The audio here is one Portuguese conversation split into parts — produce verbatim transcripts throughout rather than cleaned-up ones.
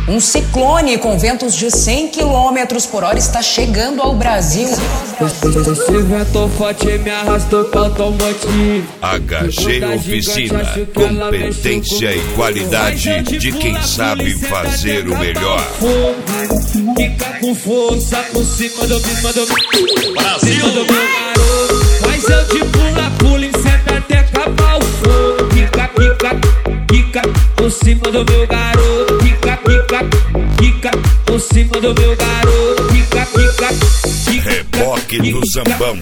Um ciclone com ventos de cem quilômetros por hora está chegando ao Brasil. Esse vento forte me arrastou para o automotivo. H G Oficina, competência e qualidade de quem sabe fazer o melhor. Fica com força por cima do meu Brasil, do meu garoto. Mas eu te pula, pula e senta até acabar o fogo. Fica, fica, fica por cima do meu garoto. Fica, fica, fica por cima do meu garoto. Fica, fica, fica. Reboque do Zambão.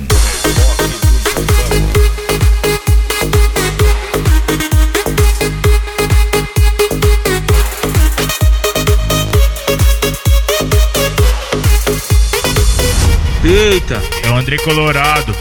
Eita, é o André Colorado.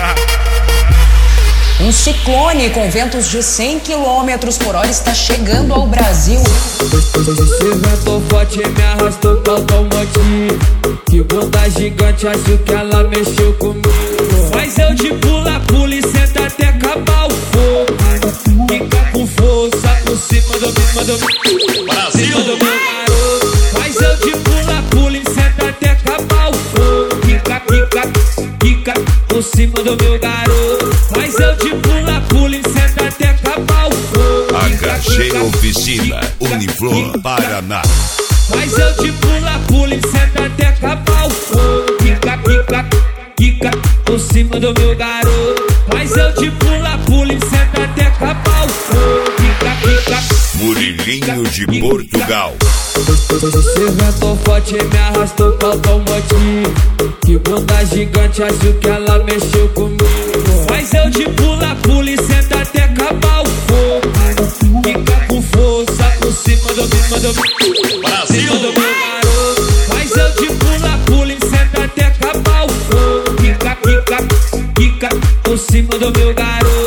Um ciclone com ventos de cem quilômetros por hora está chegando ao Brasil. Esse vento forte me arrastou para o automotivo. Que bunda gigante, acho que ela mexeu comigo. Mas eu de pula, pula e senta até acabar o fogo. Fica com força por cima do meu Brasil, do meu garoto. Mas eu de pula, pula e senta até acabar o fogo. Fica, fica, fica por cima do meu garoto. Mas eu de pula, pula e senta até acabar o fogo. H G Oficina, Uniflor, Paraná. Mas eu de pula, pula e senta até acabar o fogo. Fica, fica, fica por cima do meu garoto. Mas eu de pula, pula e senta até acabar o fogo. Fica, fica. Murilinho de Portugal. Esse vento forte me arrastou para o automotivo. Que bunda gigante, acho que ela mexeu comigo. Mas eu de pula, pula e senta até acabar o fogo. Fica com força por cima do meu Brasil, do meu garoto. Mas eu de pula, pula e senta até acabar o fogo. Fica, fica, fica por cima do meu garoto.